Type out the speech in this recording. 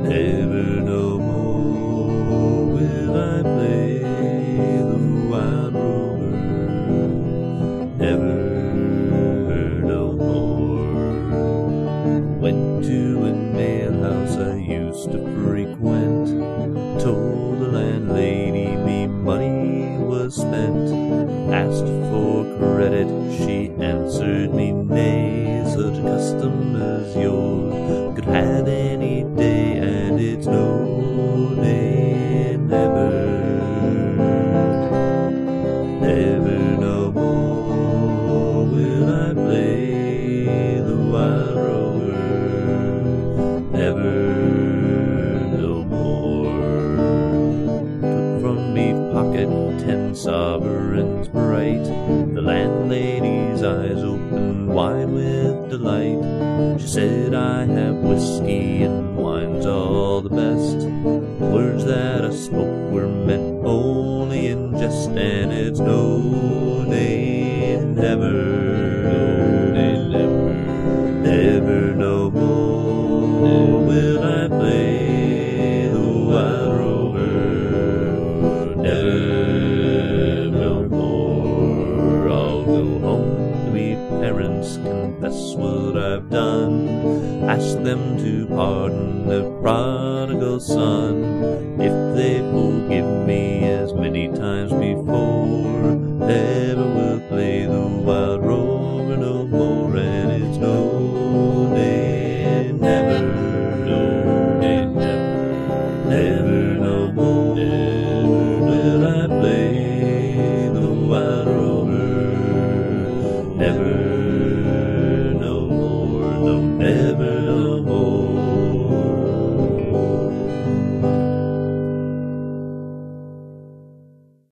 Never no more will I play the wild rover. Never no more. Went to an alehouse I used to frequent. Told the landlady me money was spent. Asked for credit, she answered me nay. Such a custom as yours could have any day, and it's no, nay, never. Never no more will I play the wild rover. Never no more. Took from me pocket 10 sovereigns bright. The landlady's eyes opened wide with delight. She said, I have whiskey and wine's all the best. The words that I spoke were meant only in jest, and it's no, nay, never. No, nay, never. Never no more will I play the wild rover. Never no more. I'll go home to me parents, confess what I've done. Ask them to pardon the prodigal son. If they forgive me as many times before,